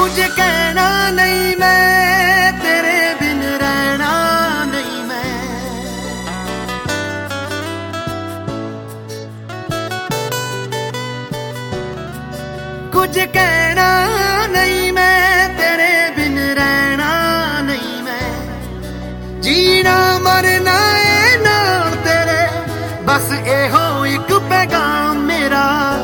कुछ कहना नहीं मैं, तेरे बिन रहना नहीं मैं। कुछ कहना नहीं मैं, तेरे बिन रहना नहीं मैं। जीना मरना है नाल तेरे, बस एहो एक पैगाम मेरा।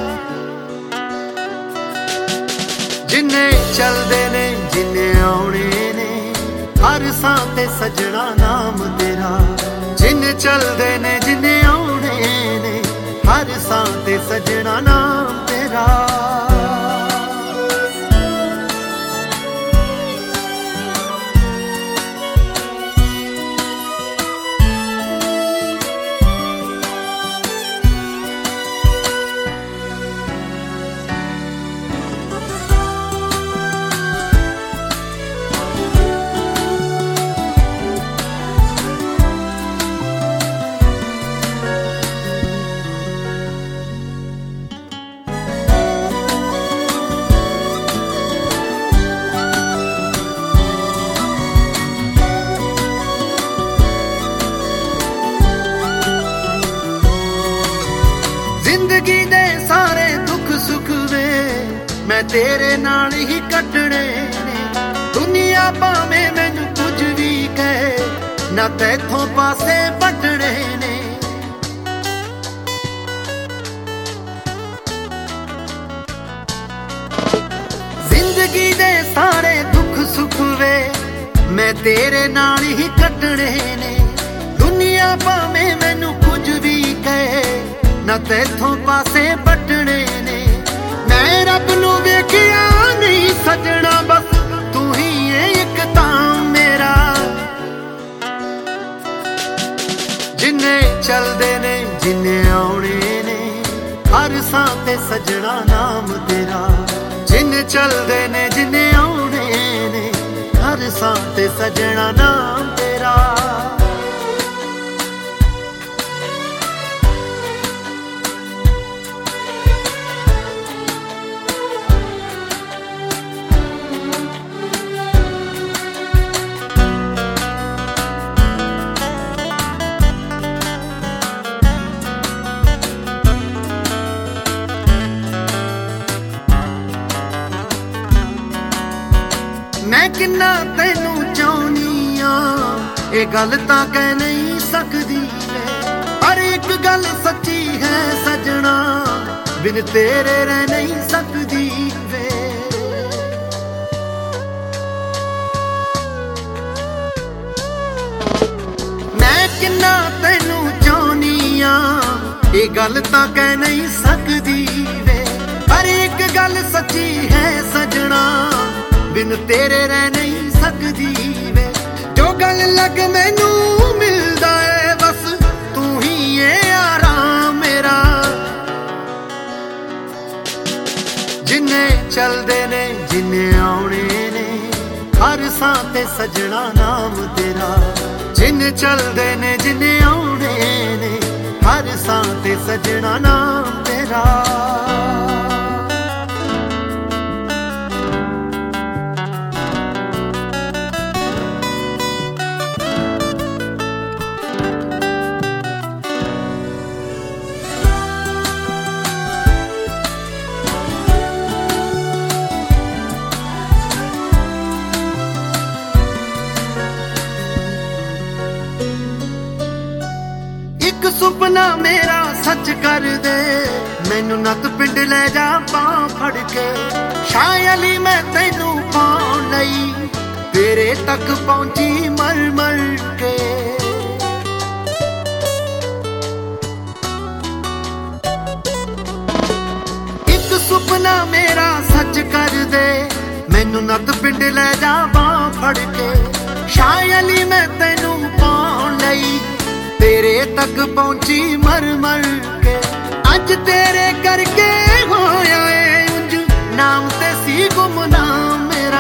जिन्ने चलदे ने जिन्ने आउणे ने, हर सां ते सजना नाम तेरा। जिन्ने चलदे ने जिन्ने आउणे ने, हर सां ते सजना नाम तेरा। जिंदगी दे सारे दुख सुख वे मैं तेरे नाल ही कटने ने। दुनिया भावें मैनू कुछ भी कहे, ना तैथों पासे पटने ने। जिंदगी दे सारे दुख सुख वे मैं तेरे नाल ही कटने ने। दुनिया भावें मैनू कुछ भी कहे, ना तैथों पासे पटने ने। मैं रब नू वेखिया नहीं सजना, बस तू ही है एक तां मेरा। जिन्ने चलदे ने जिन्ने आउणे ने, हर सां ते सजना नाम तेरा। जिन्ने चलदे ने जिन्ने आउणे ने, हर सां ते सजना नाम तेरा। मैं किन्ना तैनू चाहनी आ, ये गल तां कह नहीं सकदी। पर एक गल सच्ची है सजना, बिन तेरे रह नहीं सकदी वे। मैं किन्ना तैनू चाहनी आ, ये गल तां कह नहीं सकदी वे। पर एक गल सच्ची है सजना, बिन तेरे रह नहीं सकदी वे। जो गल लग मैनू मिलदा है, बस तू ही है आराम मेरा। जिन्ने चलदे ने जिन्ने आउणे ने, हर सां ते सजना नाम तेरा। जिन्ने चलदे ने जिन्ने आउणे ने, हर सां ते सजना नाम तेरा। एक सुपना मेरा सच कर दे, मैनू नत पिंड ले जा बां फड़ के। शायली मैं तैनू पाउण लई, तेरे तक पहुंची मर मर के। एक सुपना मेरा सच कर दे, मैनू नत पिंड ले जा बां फड़ के। शायली मैं तैनू पाउण लई, तेरे तक पहुंची मर मर के। अज तेरे करके होया है उंज, नाम ते सी गुमनाम मेरा।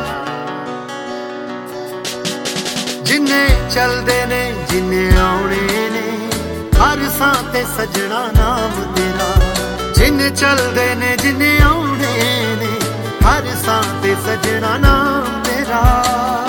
जिन्ने चलदे ने जिन्ने आउणे ने, हर सां ते सजना नाम तेरा। जिन्ने चलदे ने जिन्ने आउणे ने, हर ਸਾਸਾਂ ਤੇ ਸਜਣਾ ਨਾਮ ਮੇਰਾ।